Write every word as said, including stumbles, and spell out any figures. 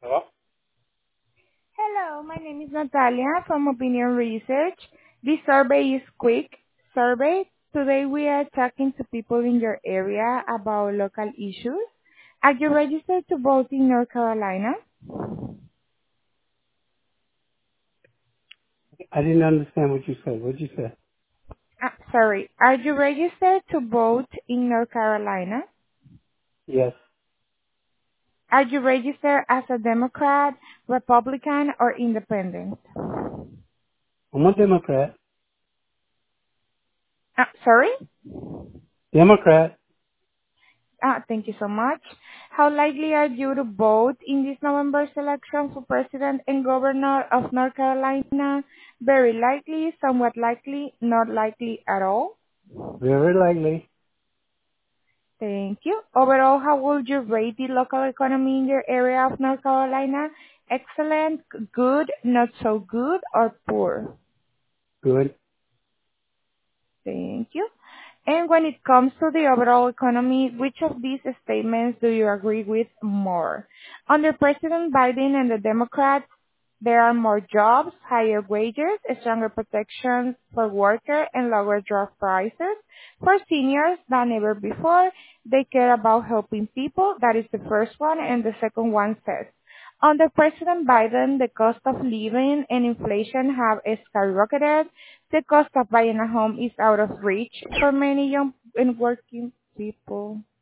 Hello? Hello, my name is Natalia from Opinion Research. This survey is quick survey. Today we are talking to people in your area about local issues. Are you registered to vote in North Carolina? I didn't understand what you said. What'd you say? Ah, sorry. Are you registered to vote in North Carolina? Yes. Are you registered as a Democrat, Republican, or Independent? I'm a Democrat. Ah, sorry? Democrat. Ah, thank you so much. How likely are you to vote in this November's election for president and governor of North Carolina? Very likely, somewhat likely, not likely at all. Very likely. Thank you. Overall, how would you rate the local economy in your area of North Carolina? Excellent, good, not so good, or poor? Good. Thank you. And when it comes to the overall economy, which of these statements do you agree with more? Under President Biden and the Democrats, there are more jobs, higher wages, stronger protections for workers, and lower drug prices. For seniors than ever before, they care about helping people. That is the first one. And the second one says, under President Biden, the cost of living and inflation have skyrocketed. The cost of buying a home is out of reach for many young and working people.